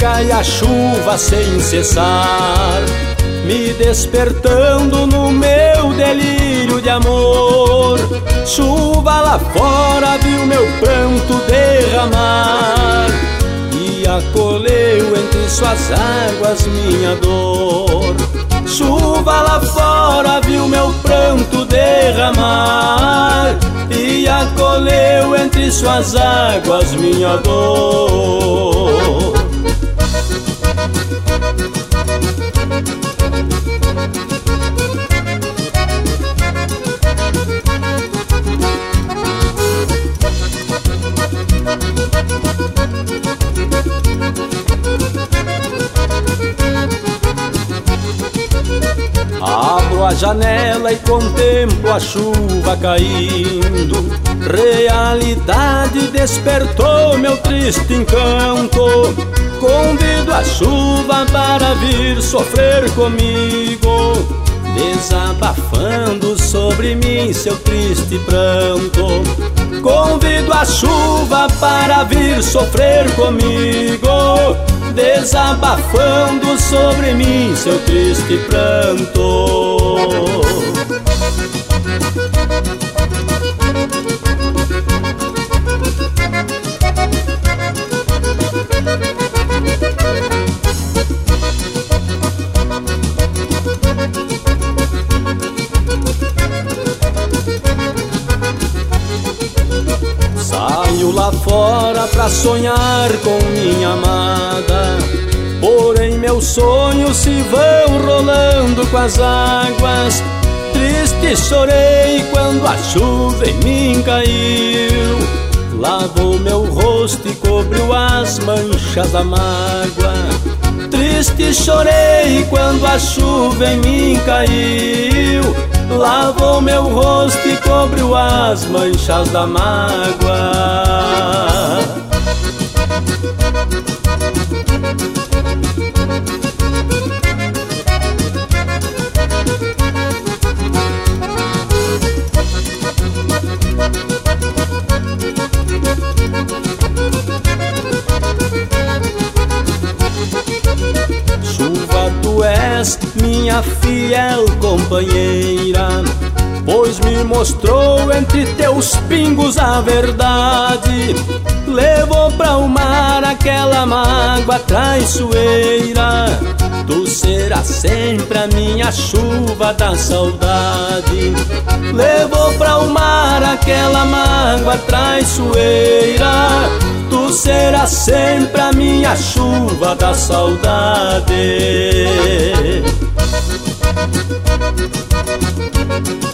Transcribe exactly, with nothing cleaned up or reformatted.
cai a chuva sem cessar, me despertando no meu delírio de amor. Chuva lá fora viu meu pranto derramar e acolheu entre suas águas minha dor. Chuva lá fora viu meu pranto derramar e acolheu entre suas águas minha dor. Abro a janela e contemplo a chuva caindo. Realidade despertou meu triste encanto. Convido a chuva para vir sofrer comigo, desabafando sobre mim seu triste pranto. Convido a chuva para vir sofrer comigo, desabafando sobre mim seu triste pranto. Saio lá fora pra sonhar com minha amada, porém meus sonhos se vão rolando com as águas. Triste chorei quando a chuva em mim caiu, lavou meu rosto e cobriu as manchas da mágoa. Triste chorei quando a chuva em mim caiu, lavou meu rosto e cobriu as manchas da mágoa. Chuva, tu és minha fiel companheira, pois me mostrou entre teus pingos a verdade. Levou pra o mar aquela mágoa traiçoeira. Tu serás sempre a minha chuva da saudade. Levou pra o mar aquela mágoa traiçoeira. Tu serás sempre a minha chuva da saudade.